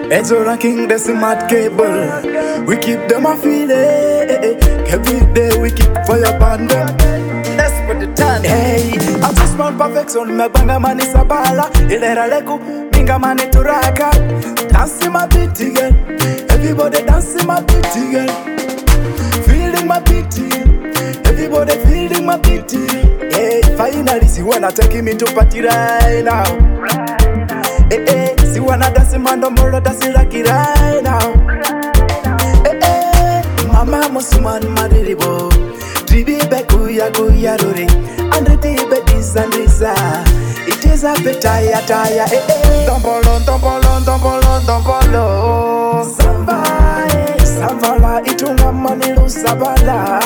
Ezra King, that's a mad cable. We keep them a feeling. Every day we keep fire upon them. That's for the time. Hey, I just want perfection. Me banga mani sabala. Ilera leku, minga mani turaka. Dancing my beat again. Everybody dancing my beat again. Feeling my beat again. Everybody feeling my beat again. Hey, finally see when I take me to party right now. Hey, see when I dance man don't borrow dancing like it right now. Hey, mama musuman madiribo. Tribi beku ya rore. Andre tibe disandrisa. It is a betaya taya. Hey, dombolo. Samvala itunga manilu sabala.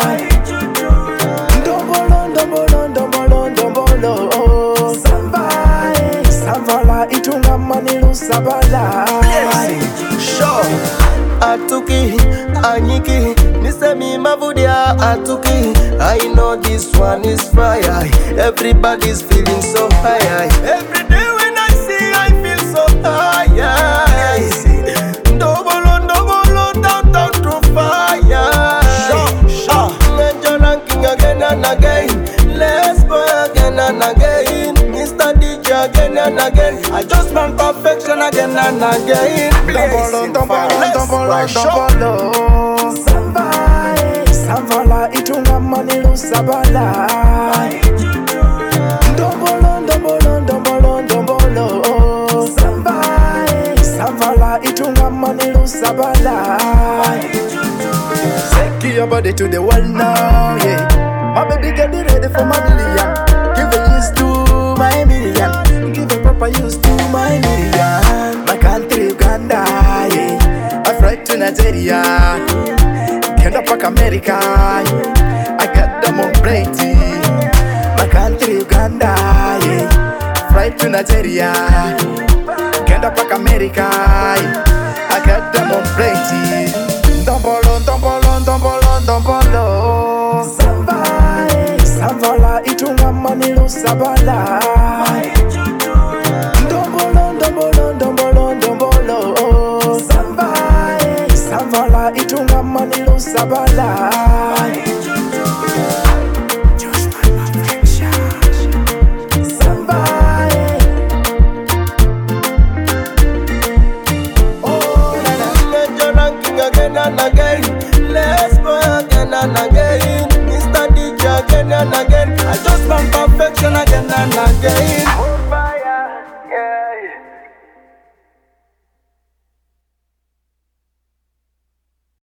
Dombolo. Samvala itunga manilu sabala. Sure. Atuki, Aniki, Nisemi Mavudia, Atuki. I know this one is fire. Everybody's feeling so high. Every day when I see, I feel so high. Double, down to fire. Sure. Major ranking again and again. Let's go again and again. Mr. DJ again and again. I just want perfection again and again. Dombolo. Samvala itunga manilu sabala. Dombolo. Samvala itunga manilu sabala. Take your body to the world now, yeah. My baby get ready for my million. Give a use to my million. Give a proper use to my million. My country Uganda, yeah. I fly to Nigeria. Get up like America. I got them on Brady. My country Uganda, yeah. Fly to Nigeria. Get up like America. I got them on Brady. Dombolo. Samvala itunga manilu sabala. Dombolo. Samvala itunga manilu sabala. Let's go again and again. Mr. DJ again and again. I just want perfection again and again.